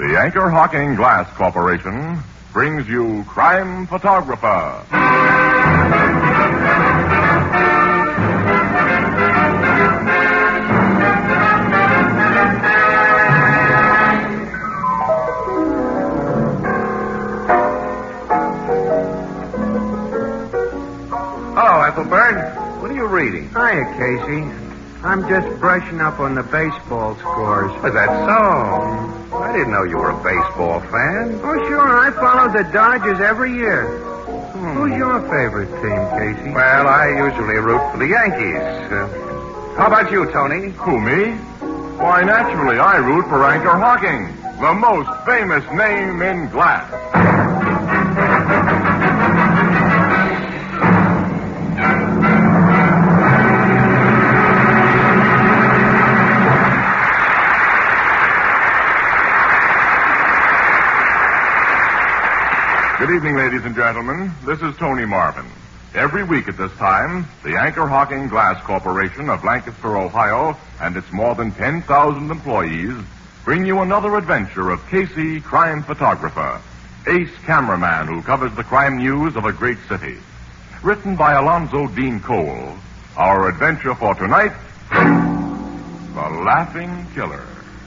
The Anchor Hocking Glass Corporation brings you Crime Photographer. Hello, Ethelbert. What are you reading? Hiya, Casey. I'm just brushing up on the baseball scores. Is that so? I didn't know you were a baseball fan. Oh, sure. I follow the Dodgers every year. Who's your favorite team, Casey? Well, I usually root for the Yankees. How about you, Tony? Who, me? Why, naturally, I root for Anchor Hocking, the most famous name in glass. Good evening, ladies and gentlemen. This is Tony Marvin. Every week at this time, the Anchor Hocking Glass Corporation of Lancaster, Ohio, and its more than 10,000 employees bring you another adventure of Casey, crime photographer, ace cameraman who covers the crime news of a great city. Written by Alonzo Dean Cole, our adventure for tonight, The Laughing Killer.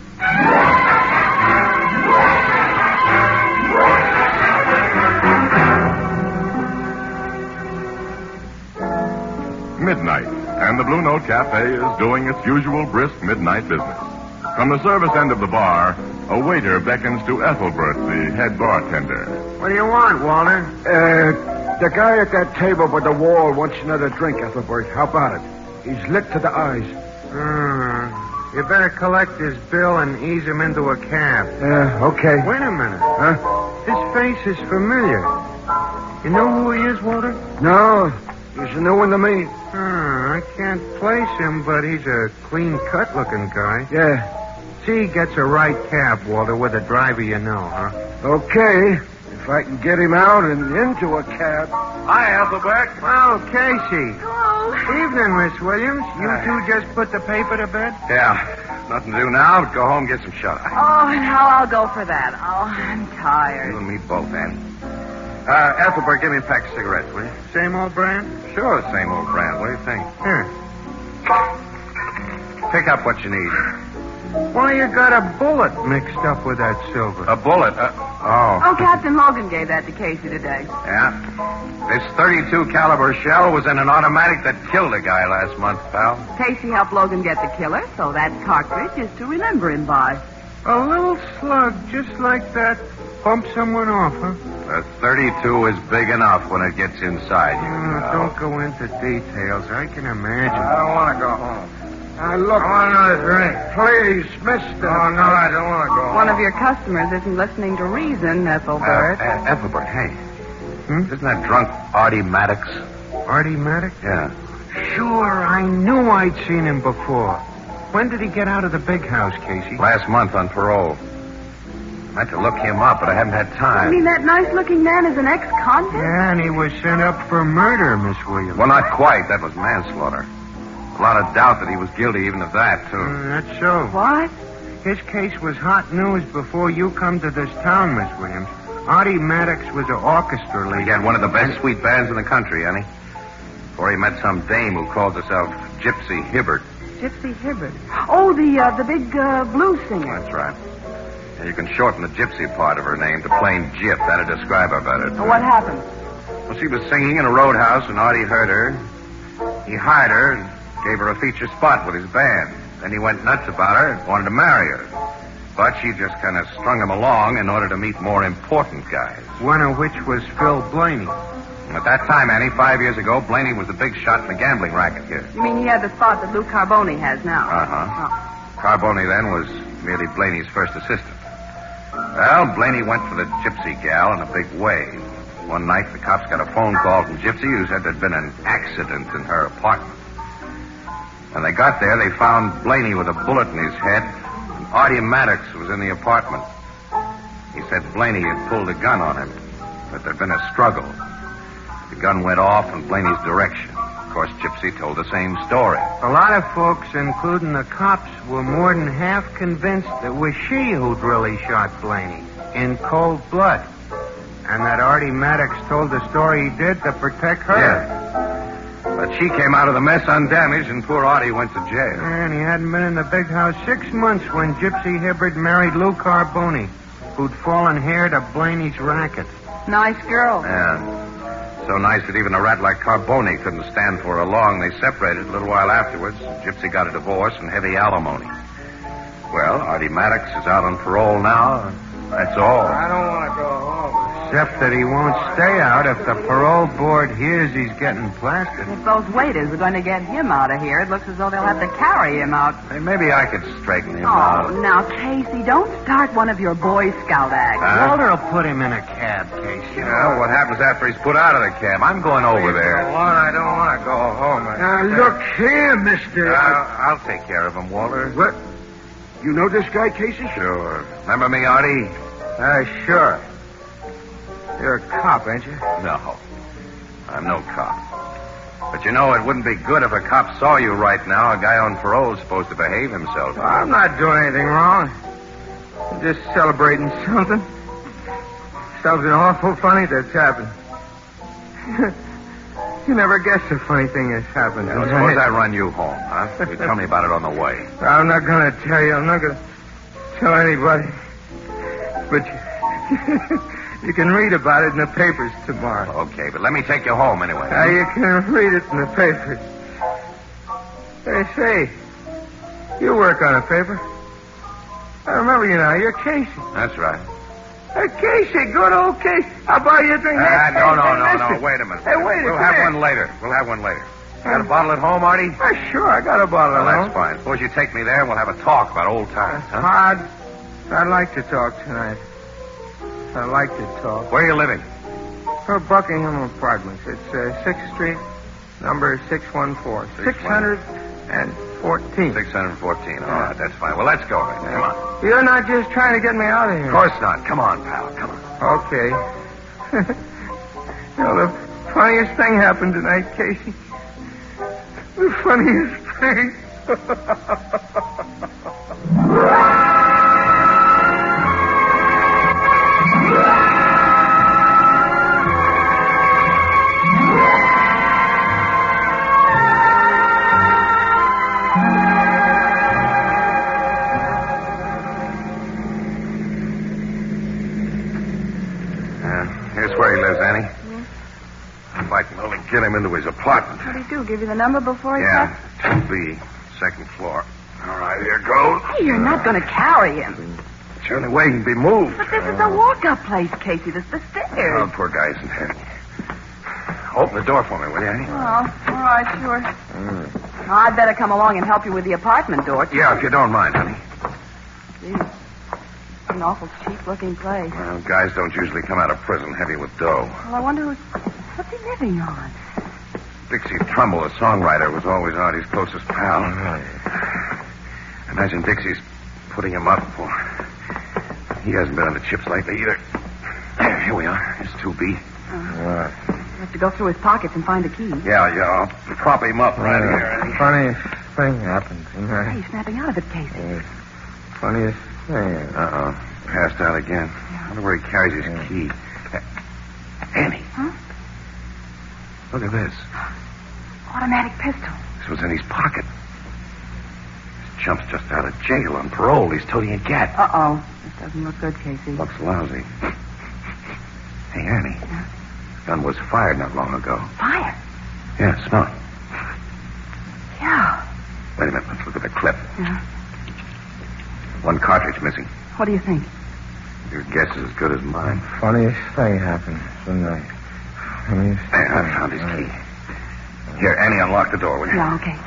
Midnight, and the Blue Note Cafe is doing its usual brisk midnight business. From the service end of the bar, a waiter beckons to Ethelbert, the head bartender. What do you want, Walter? The guy at that table by the wall wants another drink, Ethelbert. How about it? He's lit to the eyes. You better collect his bill and ease him into a cab. Okay. Wait a minute. Huh? His face is familiar. You know who he is, Walter? No, he's a new one to me. I can't place him, but he's a clean-cut looking guy. Yeah. See, he gets a right cab, Walter, with a driver you know, huh? Okay. If I can get him out and into a cab. Hi, Ethelbert. Well, Casey. Hello. Evening, Miss Williams. You two just put the paper to bed? Yeah, nothing to do now but go home and get some shut-eye. Oh, now I'll go for that. Oh, I'm tired. You and me both, Annie. Ethelbert, give me a pack of cigarettes, will you? Same old brand? Sure, same old brand. What do you think? Here. Pick up what you need. Why, you got a bullet mixed up with that silver. A bullet? Oh, Captain Logan gave that to Casey today. Yeah. This .32 caliber shell was in an automatic that killed a guy last month, pal. Casey helped Logan get the killer, so that cartridge is to remember him by. A little slug just like that bumped someone off, huh? The .32 is big enough when it gets inside you. Don't go into details. I can imagine. I don't want to go home. Look. I want another drink. Please, mister. Oh, no, I don't want to go home. One of your customers isn't listening to reason, Ethelbert. Ethelbert, hey. Isn't that drunk Artie Maddox? Artie Maddox? Yeah. Sure, I knew I'd seen him before. When did he get out of the big house, Casey? Last month on parole. I had to look him up, but I haven't had time. You mean that nice-looking man is an ex-convict? Yeah, and he was sent up for murder, Miss Williams. Well, not quite. That was manslaughter. A lot of doubt that he was guilty even of that, too. That's so. What? His case was hot news before you come to this town, Miss Williams. Artie Maddox was an orchestra leader. He had one of the best sweet bands in the country, Annie. Before he met some dame who called herself Gypsy Hibbert. Gypsy Hibbert. Oh, the big blues singer. That's right. And you can shorten the gypsy part of her name to plain Gyp. That'd describe her better. Oh, what happened? Well, she was singing in a roadhouse and Artie heard her. He hired her and gave her a feature spot with his band. Then he went nuts about her and wanted to marry her. But she just kind of strung him along in order to meet more important guys. One of which was Phil Blaney. And at that time, Annie, 5 years ago, Blaney was the big shot in the gambling racket here. You mean he had the spot that Lou Carboni has now? Uh-huh. Carboni then was merely Blaney's first assistant. Well, Blaney went for the gypsy gal in a big way. One night, the cops got a phone call from Gypsy who said there'd been an accident in her apartment. When they got there, they found Blaney with a bullet in his head, and Artie Maddox was in the apartment. He said Blaney had pulled a gun on him, that there'd been a struggle. The gun went off in Blaney's direction. course, Gypsy told the same story. A lot of folks, including the cops, were more than half convinced it was she who'd really shot Blaney in cold blood. And that Artie Maddox told the story he did to protect her. Yeah. But she came out of the mess undamaged, and poor Artie went to jail. And he hadn't been in the big house 6 months when Gypsy Hibbard married Lou Carboni, who'd fallen heir to Blaney's racket. Nice girl. Yeah. So nice that even a rat like Carboni couldn't stand for her long. They separated a little while afterwards. Gypsy got a divorce and heavy alimony. Well, Artie Maddox is out on parole now. That's all. I don't want to go home. Except that he won't stay out if the parole board hears he's getting plastered. If those waiters are going to get him out of here, it looks as though they'll have to carry him out. Hey, maybe I could straighten him Oh, out. now, Casey, don't start one of your Boy Scout acts. Huh? Walter will put him in a cab, Casey. Well, what happens after he's put out of the cab? I'm going over there. I don't want to go home. Now, look here, mister. I'll take care of him, Walter. What? You know this guy, Casey? Sure. Remember me, Artie? Sure. You're a cop, ain't you? No. I'm no cop. But you know, it wouldn't be good if a cop saw you right now. A guy on parole is supposed to behave himself. I'm not doing anything wrong. I'm just celebrating something. Something awful funny that's happened. You never guess a funny thing has happened. Now, suppose I run you home, huh? You tell me about it on the way. I'm not going to tell you. I'm not going to tell anybody. But you can read about it in the papers tomorrow. Okay, but let me take you home anyway. You can read it in the papers. Hey, say, you work on a paper. I remember you now. You're Casey. That's right. Hey, Casey, good old Casey. I'll buy you a drink. No. Listen. Wait a minute. Hey, wait a minute. We'll have one later. You got a bottle at home, Artie? Sure, I got a bottle Well, of that's fine. Suppose you take me there and we'll have a talk about old times, huh? I'd like to talk tonight. I'd like to talk. Where are you living? For Buckingham Apartments. It's 6th Street, number 614. 614. 614. All right, that's fine. Well, let's go. Then. Come on. You're not just trying to get me out of here. Of course not. Come on, pal. Come on. Okay. The funniest thing happened tonight, Casey. The funniest thing. Here's where he lives, Annie. If I can only get him into his apartment. What do you do? Give you the number before he Yeah, 2B, second floor. All right, here goes. Hey, you're not going to carry him. It's the only way he can be moved. But this is a walk-up place, Casey. This is the stairs. Oh, poor guy isn't happy. Open the door for me, will you, Annie? Oh, all right, sure. Now, I'd better come along and help you with the apartment door, too. Yeah, if you don't mind, honey. Gee, it's an awful cheap-looking place. Well, guys don't usually come out of prison heavy with dough. Well, I wonder what's he living on? Dixie Trumbull, a songwriter, was always Artie's closest pal. Imagine Dixie's putting him up for... He hasn't been on the chips lately either. Here we are. Here's 2B. You have to go through his pockets and find a key. Yeah, I'll prop him up right here, Annie. Funniest thing happened tonight. Hey, snapping out of it, Casey. Funniest thing. Uh-oh. Passed out again. I wonder where he carries his key. Annie. Huh? Look at this. Automatic pistol. This was in his pocket. This chump's just out of jail on parole. He's toting a gat. Uh-oh. This doesn't look good, Casey. Looks lousy. Hey, Annie. Yeah? Gun was fired not long ago. Fire? Yeah, smell it. Yeah. Wait a minute. Let's look at the clip. Yeah. One cartridge missing. What do you think? Your guess is as good as mine. Funniest thing happened tonight. Funniest There, I found his key. Here, Annie, unlock the door, will you? Yeah, okay.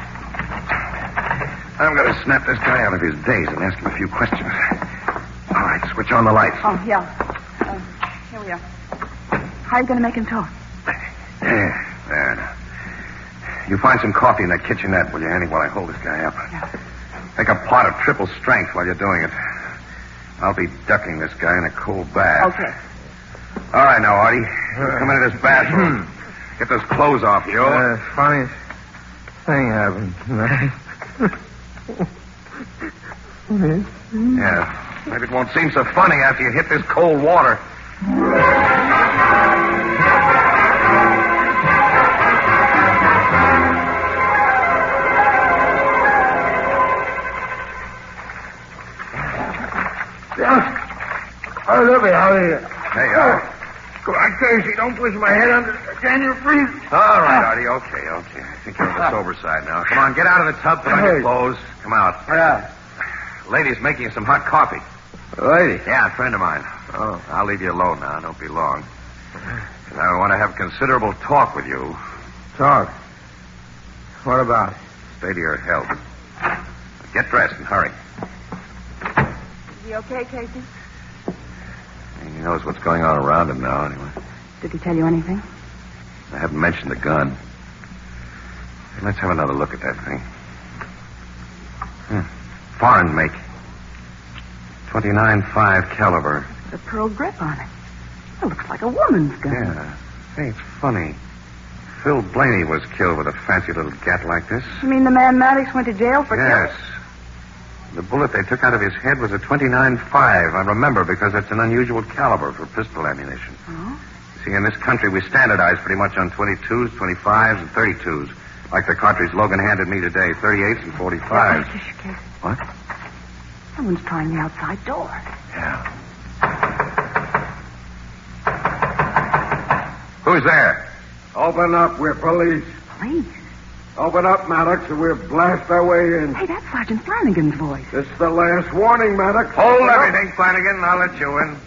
I'm going to snap this guy out of his daze and ask him a few questions. All right, switch on the lights. Oh, yeah. Here we are. How are you going to make him talk? There now. You find some coffee in that kitchenette, will you, Annie, while I hold this guy up? Yeah. Make a pot of triple strength while you're doing it. I'll be ducking this guy in a cold bath. Okay. All right, now, Artie. Come into this bathroom. Get those clothes off you. Funniest thing happened tonight. Yeah. Maybe it won't seem so funny after you hit this cold water. Oh, look at how he... There you are. Come on, Casey, don't push my head under. Can you freeze? All right, Artie. Okay. I think you're on the sober side now. Come on, get out of the tub, put on your clothes. Come out. Yeah. Lady's making you some hot coffee. Lady? Yeah, a friend of mine. Oh. I'll leave you alone now. Don't be long. 'Cause I want to have considerable talk with you. Talk. What about? Stay to your health. Get dressed and hurry. Is he okay, Casey? He knows what's going on around him now, anyway. Did he tell you anything? I haven't mentioned the gun. Hey, let's have another look at that thing. Foreign make. 29.5 caliber. The pearl grip on it. It looks like a woman's gun. Yeah. Hey, it's funny. Phil Blaney was killed with a fancy little gat like this. You mean the man Maddox went to jail for Yes. The bullet they took out of his head was a 29.5. I remember because it's an unusual caliber for pistol ammunition. Oh? See, in this country, we standardize pretty much on 22s, 25s, and 32s. Like the cartridge Logan handed me today, 38s and 45s. Shush, Casey. What? Someone's trying the outside door. Yeah. Who's there? Open up. We're police. Police? Open up, Maddox, and we'll blast our way in. Hey, that's Sergeant Flanagan's voice. This is the last warning, Maddox. Hold Open up. everything, Flanagan. I'll let you in.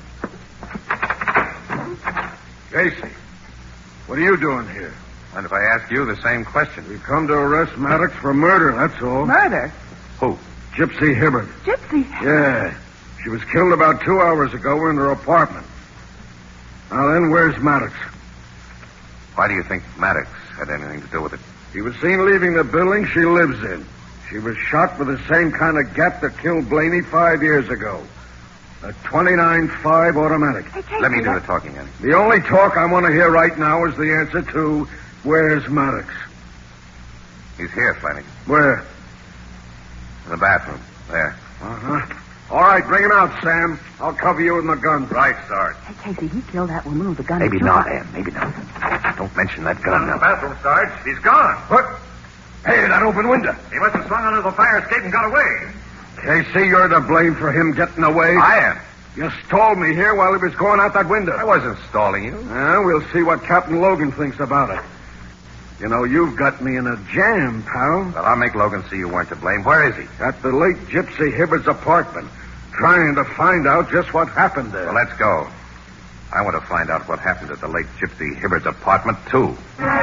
Casey, what are you doing here? And if I ask you the same question? We've come to arrest Maddox for murder, that's all. Murder? Who? Gypsy Hibbert. Gypsy? Yeah. She was killed about 2 hours ago in her apartment. Now then, where's Maddox? Why do you think Maddox had anything to do with it? He was seen leaving the building she lives in. She was shot with the same kind of gat that killed Blaney 5 years ago. A 29.5 automatic. Hey, Casey, Let me do the talking, Annie. The only talk I want to hear right now is the answer to where's Maddox? He's here, Flanagan. Where? In the bathroom. There. Uh-huh. All right, bring him out, Sam. I'll cover you with my gun. Right, Sarge. Hey, Casey, he killed that woman with the gun. Maybe too. not, Ann. Maybe not. Don't mention that gun now. bathroom, Sarge. He's gone. What? Hey, that open window. He must have swung under the fire escape and got away. Casey, you're to blame for him getting away. I am. You stalled me here while he was going out that window. I wasn't stalling you. We'll see what Captain Logan thinks about it. You know, you've got me in a jam, pal. Well, I'll make Logan see you weren't to blame. Where is he? At the late Gypsy Hibbert's apartment, trying to find out just what happened there. Well, let's go. I want to find out what happened at the late Gypsy Hibbert's apartment, too.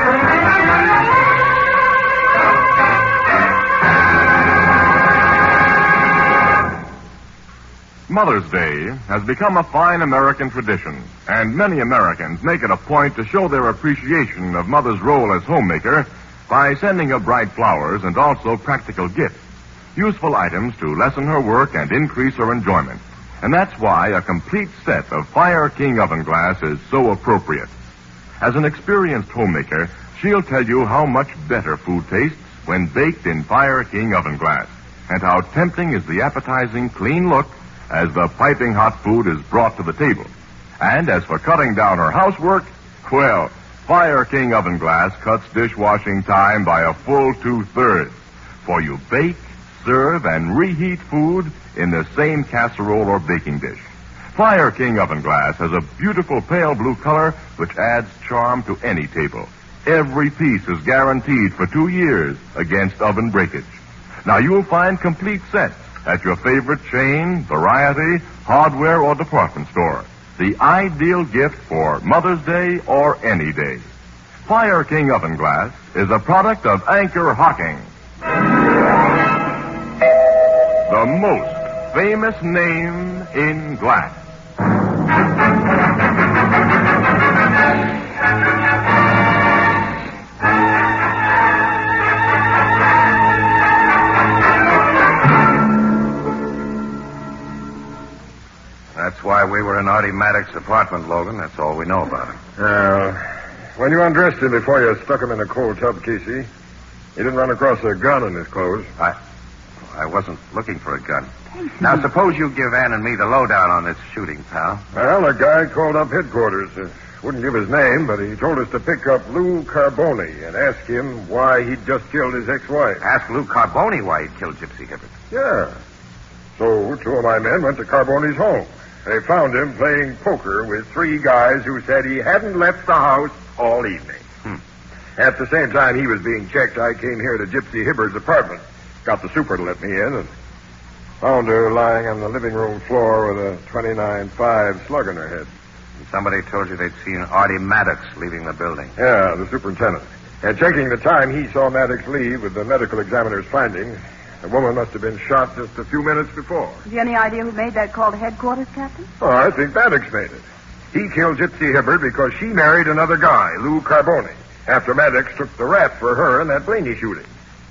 Mother's Day has become a fine American tradition, and many Americans make it a point to show their appreciation of Mother's role as homemaker by sending her bright flowers and also practical gifts, useful items to lessen her work and increase her enjoyment. And that's why a complete set of Fire King oven glass is so appropriate. As an experienced homemaker, she'll tell you how much better food tastes when baked in Fire King oven glass, and how tempting is the appetizing, clean look as the piping hot food is brought to the table. And as for cutting down her housework, well, Fire King oven glass cuts dishwashing time by a full 2/3. For you bake, serve, and reheat food in the same casserole or baking dish. Fire King oven glass has a beautiful pale blue color which adds charm to any table. Every piece is guaranteed for 2 years against oven breakage. Now you'll find complete sets at your favorite chain, variety, hardware, or department store. The ideal gift for Mother's Day or any day. Fire King oven glass is a product of Anchor Hocking, the most famous name in glass. That's why we were in Artie Maddox's apartment, Logan. That's all we know about him. When you undressed him before you stuck him in a cold tub, Casey, he didn't run across a gun in his clothes. I wasn't looking for a gun. Now, suppose you give Ann and me the lowdown on this shooting, pal. Well, a guy called up headquarters. Wouldn't give his name, but he told us to pick up Lou Carboni and ask him why he'd just killed his ex-wife. Ask Lou Carboni why he killed Gypsy Hibbert. Yeah. So 2 of my men went to Carboni's home. They found him playing poker with 3 guys who said he hadn't left the house all evening. At the same time he was being checked, I came here to Gypsy Hibbert's apartment. Got the super to let me in and found her lying on the living room floor with a .29.5 slug in her head. And somebody told you they'd seen Artie Maddox leaving the building. Yeah, the superintendent. And checking the time he saw Maddox leave with the medical examiner's findings, the woman must have been shot just a few minutes before. Have you any idea who made that call to headquarters, Captain? Oh, I think Maddox made it. He killed Gypsy Hibbert because she married another guy, Lou Carboni, after Maddox took the rap for her in that Blaney shooting.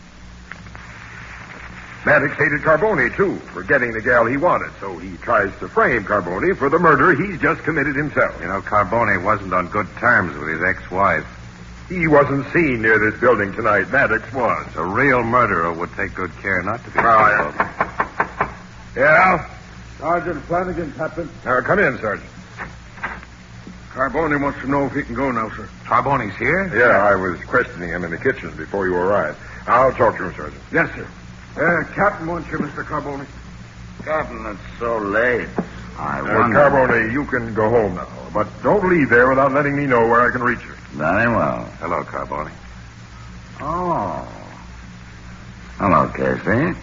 Maddox hated Carboni, too, for getting the gal he wanted, so he tries to frame Carboni for the murder he's just committed himself. You know, Carboni wasn't on good terms with his ex-wife. He wasn't seen near this building tonight. Maddox was. A real murderer would take good care not to be. Yeah? Sergeant Flanagan, Captain. Come in, Sergeant. Carboni wants to know if he can go now, sir. Carboni's here? Yeah, I was questioning him in the kitchen before you arrived. I'll talk to him, Sergeant. Yes, sir. Captain wants you, Mr. Carboni. Captain, it's so late. I wonder... Carboni, you can go home now. But don't leave there without letting me know where I can reach you. Very well. Hello, Carboni. Oh. Hello, Casey.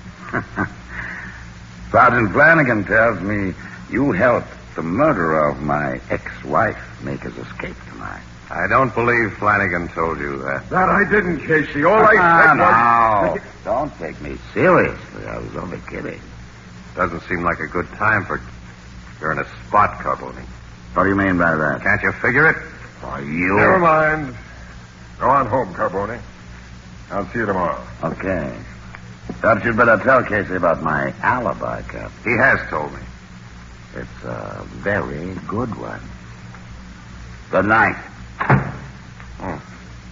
Sergeant Flanagan tells me you helped the murderer of my ex-wife make his escape tonight. I don't believe Flanagan told you that. That I didn't, Casey. All I said was... No. Don't take me seriously. I was only kidding. Doesn't seem like a good time for... You're in a spot, Carboni. What do you mean by that? Can't you figure it? Are you... Never mind. Go on home, Carboni. I'll see you tomorrow. Okay. Thought you'd better tell Casey about my alibi, Cap. He has told me. It's a very good one. Good night. Oh.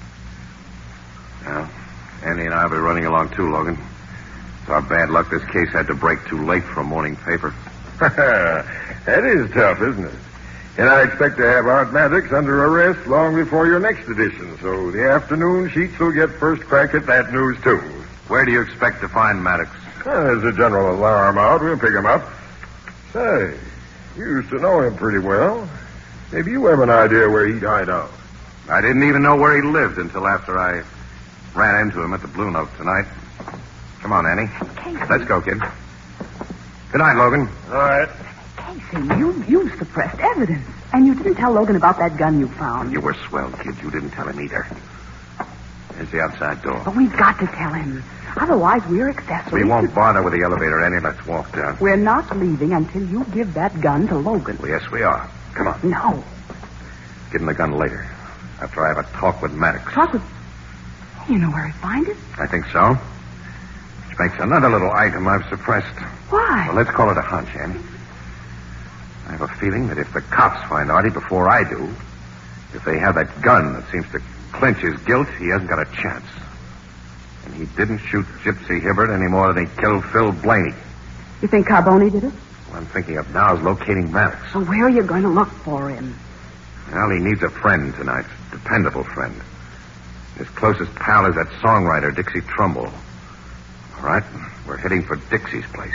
Well, Andy and I will be running along too, Logan. It's our bad luck this case had to break too late for a morning paper. That is tough, isn't it? And I expect to have Art Maddox under arrest long before your next edition, so the afternoon sheets will get first crack at that news, too. Where do you expect to find Maddox? There's a general alarm out. We'll pick him up. Say, you used to know him pretty well. Maybe you have an idea where he'd hide out. I didn't even know where he lived until after I ran into him at the Blue Note tonight. Come on, Annie. Casey. Let's go, kid. Good night, Logan. All right. Casey, you suppressed evidence. And you didn't tell Logan about that gun you found. You were swell, kid. You didn't tell him either. There's the outside door. But we've got to tell him. Otherwise, we're accessories. We won't bother with the elevator, Annie. Let's walk down. We're not leaving until you give that gun to Logan. Well, yes, we are. Come on. No. Give him the gun later. After I have a talk with Maddox. Talk with... You know where he'd find it? I think so. Which makes another little item I've suppressed. Why? Well, let's call it a hunch, Annie. I have a feeling that if the cops find Artie before I do, if they have that gun that seems to clinch his guilt, he hasn't got a chance. And he didn't shoot Gypsy Hibbert any more than he killed Phil Blaney. You think Carboni did it? What I'm thinking of now is locating Maddox. Well, where are you going to look for him? Well, he needs a friend tonight. Dependable friend. His closest pal is that songwriter, Dixie Trumbull. All right, we're heading for Dixie's place.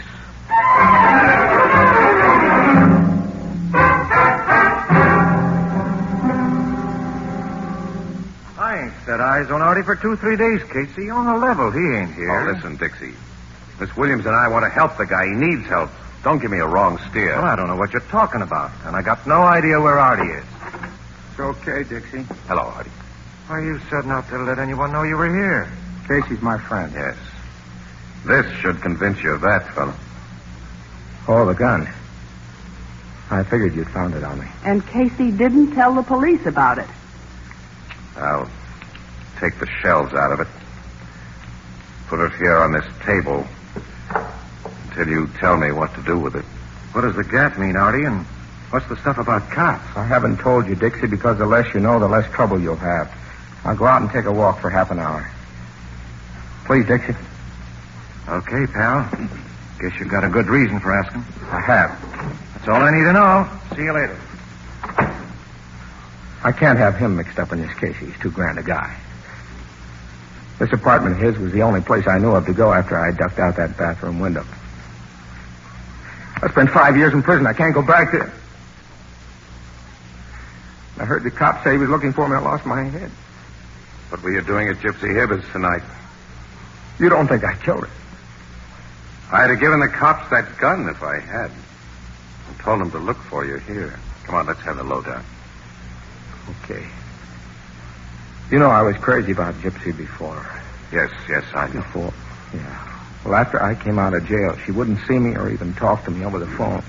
I ain't set eyes on Artie for 2-3 days, Casey. On the level, he ain't here. Oh, listen, Dixie. Miss Williams and I want to help the guy. He needs help. Don't give me a wrong steer. Well, I don't know what you're talking about, and I got no idea where Artie is. It's okay, Dixie. Hello, Artie. Why you said not to let anyone know you were here? Casey's my friend. Yes. This should convince you of that, fellow. Oh, the gun. I figured you'd found it on me. And Casey didn't tell the police about it. I'll take the shells out of it. Put it here on this table until you tell me what to do with it. What does the gap mean, Artie, and What's the stuff about cops? I haven't told you, Dixie, because the less you know, the less trouble you'll have. I'll go out and take a walk for half an hour. Please, Dixie. Okay, pal. Guess you've got a good reason for asking. I have. That's all I need to know. See you later. I can't have him mixed up in this case. He's too grand a guy. This apartment of his was the only place I knew of to go after I ducked out that bathroom window. I spent 5 years in prison. I can't go back there. I heard the cop say he was looking for me. I lost my head. What were you doing at Gypsy Hibbers tonight? You don't think I killed her? I'd have given the cops that gun if I had. And told them to look for you here. Come on, let's have the lowdown. Okay. You know I was crazy about Gypsy before. Yes, I know. Before? Yeah. Well, after I came out of jail, she wouldn't see me or even talk to me over the phone.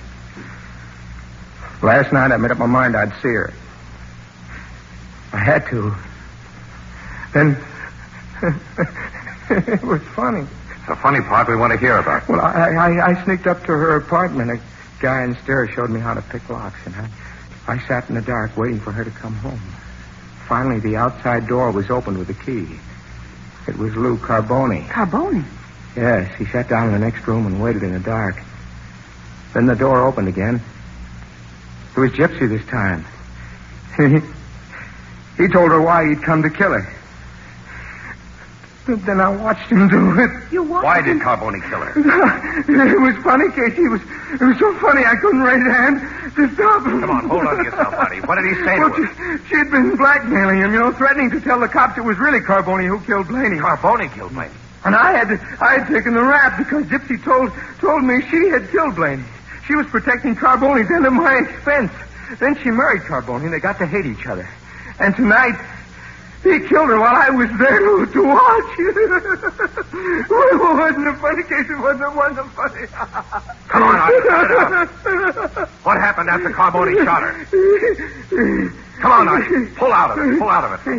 Last night, I made up my mind I'd see her. I had to. Then... it was funny. It's the funny part we want to hear about. Well, I sneaked up to her apartment. A guy in stairs showed me how to pick locks, and I sat in the dark waiting for her to come home. Finally, the outside door was opened with a key. It was Lou Carboni. Carboni? Yes, he sat down in the next room and waited in the dark. Then the door opened again. It was Gypsy this time. He told her why he'd come to kill her. Then I watched him do it. You watched Why him? did Carboni kill her? It was funny, Casey. It was so funny I couldn't raise a hand to stop him. Come on, hold on to yourself, buddy. What did he say to her? She had been blackmailing him, threatening to tell the cops it was really Carboni who killed Blaney. Carboni killed Blaney. And I had taken the rap because Gypsy told me she had killed Blaney. She was protecting Carboni's end at my expense. Then she married Carboni, and they got to hate each other. And tonight, he killed her while I was there to watch. It wasn't a funny case. It wasn't funny. Come on, Artie. What happened after Carboni shot her? Come on, Artie. Pull out of it.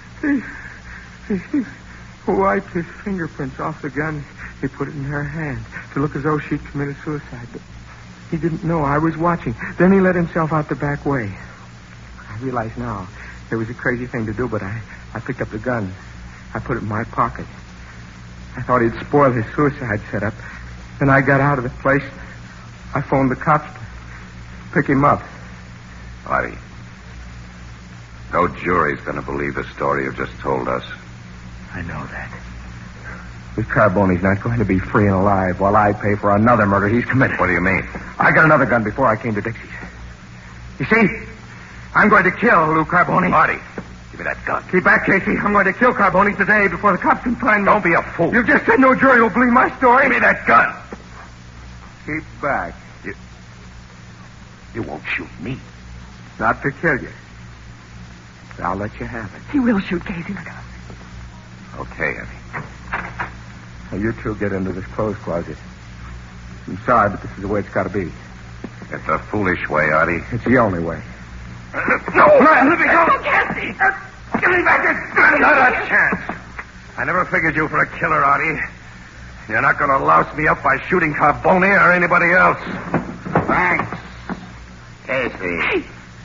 He wiped his fingerprints off the gun. He put it in her hand to look as though she'd committed suicide. But he didn't know I was watching. Then he let himself out the back way. I realize now it was a crazy thing to do, but I picked up the gun. I put it in my pocket. I thought he'd spoil his suicide setup. Then I got out of the place. I phoned the cops to pick him up. Artie, no jury's going to believe the story you've just told us. I know that. This Carboni's not going to be free and alive while I pay for another murder he's committed. What do you mean? I got another gun before I came to Dixie's. You see, I'm going to kill Lou Carboni. Artie, give me that gun. Keep back, Casey. I'm going to kill Carboni today before the cops can find me. Don't be a fool. You just said no jury will believe my story. Give me that gun. Keep back. You won't shoot me. Not to kill you. I'll let you have it. He will shoot, Casey. Look out. Okay, Eddie. Now, you two get into this clothes closet. I'm sorry, but this is the way it's got to be. It's a foolish way, Artie. It's the only way. No, let me go. Casey! Give me back that gun. Not a chance. I never figured you for a killer, Artie. You're not going to louse me up by shooting Carboni or anybody else. Thanks, Casey.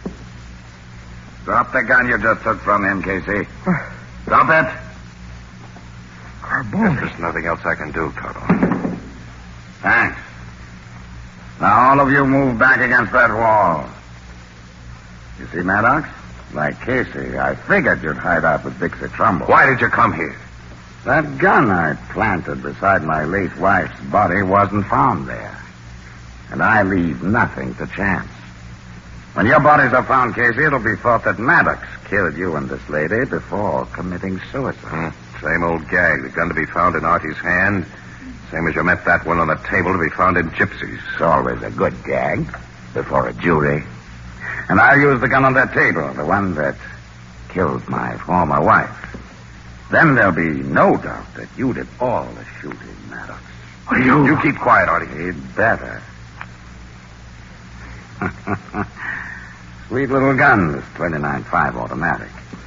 Drop the gun you just took from him, Casey. Drop it. Carboni. There's nothing else I can do, Carboni. Thanks. Now all of you move back against that wall. You see, Maddox? Like Casey, I figured you'd hide out with Dixie Trumbull. Why did you come here? That gun I planted beside my late wife's body wasn't found there. And I leave nothing to chance. When your bodies are found, Casey, it'll be thought that Maddox killed you and this lady before committing suicide. Same old gag. The gun to be found in Artie's hand. Same as you met that one on the table to be found in Gypsy's. It's always a good gag before a jury. And I'll use the gun on that table, the one that killed my former wife. Then there'll be no doubt that you did all the shooting, Maddox. You keep quiet, Artie. He'd better. Sweet little gun, this 29.5 automatic.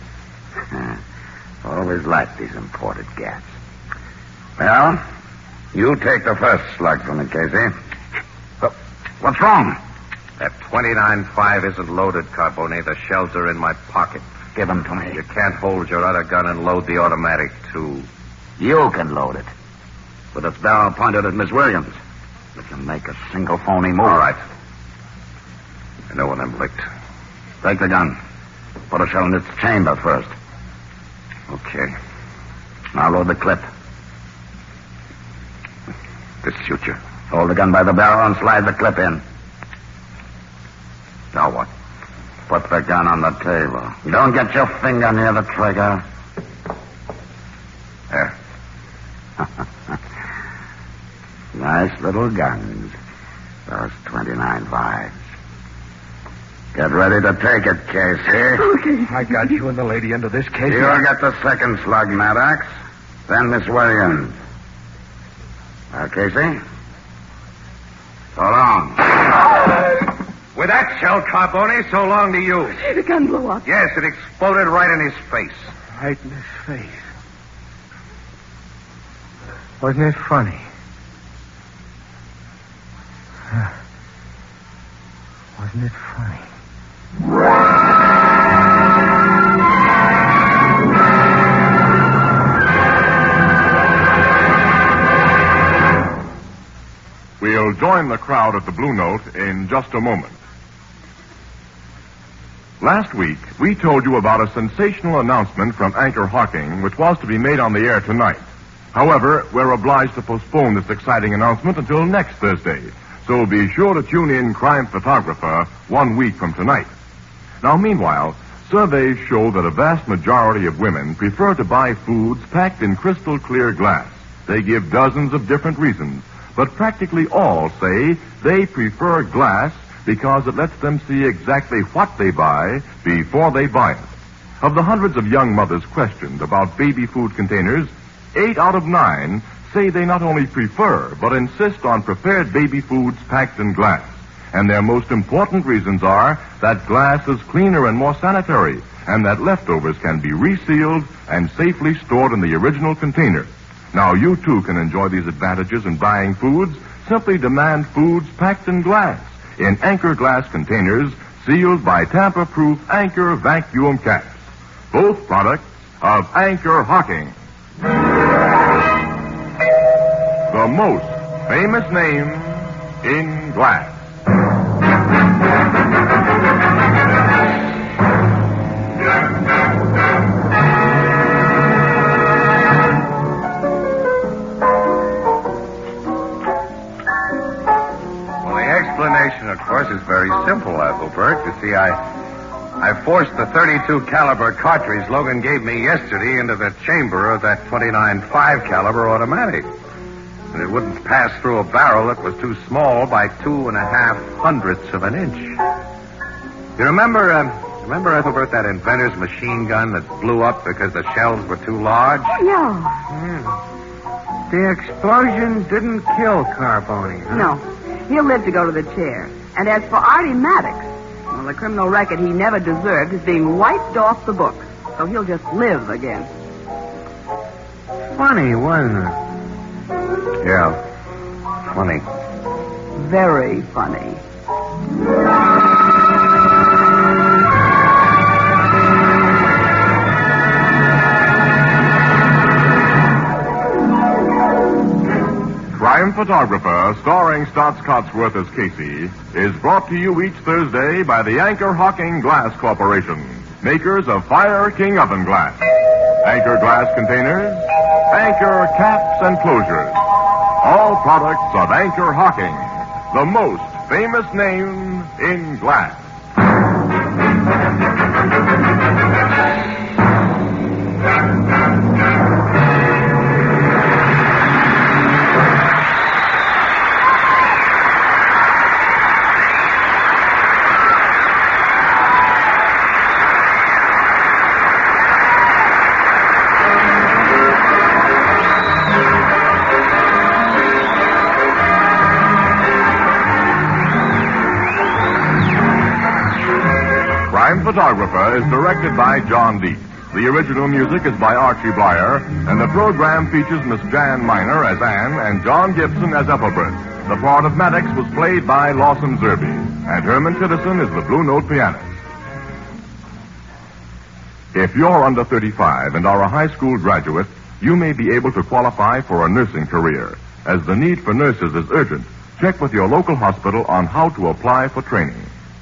Always liked these imported gats. Well, you take the first slug from it, Casey. What's wrong? That 29.5 isn't loaded, Carbone. The shells are in my pocket. Give them to me. You can't hold your other gun and load the automatic, too. You can load it. With its barrel pointed at Miss Williams. You can make a single phony move. All right. I know when I'm licked. Take the gun. Put a shell in its chamber first. Okay. Now load the clip. This shoot you. Hold the gun by the barrel and slide the clip in. Now what? Put the gun on the table. Don't get your finger near the trigger. There. Nice little guns. Those 29.5s. Get ready to take it, Casey. Okay. I got you and the lady into this case. You'll get the second slug, Maddox. Then Miss Williams. Casey? So long. With that shell, Carbone, so long to you. The gun blew up. Yes, it exploded right in his face. Right in his face. Wasn't it funny? Wasn't it funny? We'll join the crowd at the Blue Note in just a moment. Last week, we told you about a sensational announcement from Anchor Hawking, which was to be made on the air tonight. However, we're obliged to postpone this exciting announcement until next Thursday, so be sure to tune in Crime Photographer 1 week from tonight. Now, meanwhile, surveys show that a vast majority of women prefer to buy foods packed in crystal clear glass. They give dozens of different reasons, but practically all say they prefer glass because it lets them see exactly what they buy before they buy it. Of the hundreds of young mothers questioned about baby food containers, 8 out of 9 say they not only prefer, but insist on prepared baby foods packed in glass. And their most important reasons are that glass is cleaner and more sanitary, and that leftovers can be resealed and safely stored in the original container. Now, you too can enjoy these advantages in buying foods. Simply demand foods packed in glass, in Anchor glass containers, sealed by tamper-proof Anchor vacuum caps. Both products of Anchor Hawking. The most famous name in glass. Well, the explanation, of course, is very simple, Ethelbert. You see, I forced the .32 caliber cartridge Logan gave me yesterday into the chamber of that 29.5 caliber automatic. And it wouldn't pass through a barrel that was too small by 2.5 hundredths of an inch. You remember Ethelbert, that inventor's machine gun that blew up because the shells were too large? Oh, yeah. The explosion didn't kill Carbone, huh? No. He'll live to go to the chair. And as for Artie Maddox, well, the criminal record he never deserved is being wiped off the books. So he'll just live again. Funny, wasn't it? Yeah. Funny. Very funny. Crime Photographer, starring Stotts Cotsworth as Casey, is brought to you each Thursday by the Anchor Hawking Glass Corporation, makers of Fire King Oven Glass, Anchor glass containers, Anchor caps and closures. All products of Anchor Hawking, the most famous name in glass. Crime Photographer is directed by John Deese. The original music is by Archie Blyer, and the program features Miss Jan Miner as Anne and John Gibson as Ethelbert. The part of Maddox was played by Lawson Zerbe. and Herman Chittison is the Blue Note pianist. If you're under 35 and are a high school graduate, you may be able to qualify for a nursing career. As the need for nurses is urgent, check with your local hospital on how to apply for training.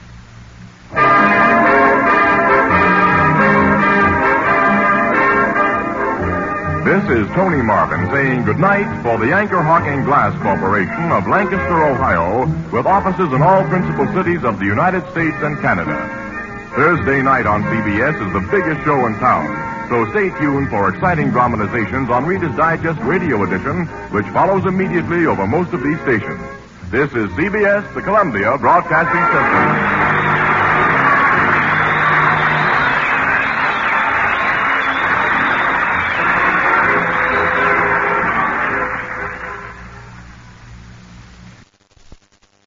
This is Tony Marvin saying goodnight for the Anchor Hocking Glass Corporation of Lancaster, Ohio, with offices in all principal cities of the United States and Canada. Thursday night on CBS is the biggest show in town, so stay tuned for exciting dramatizations on Reader's Digest Radio Edition, which follows immediately over most of these stations. This is CBS, the Columbia Broadcasting System.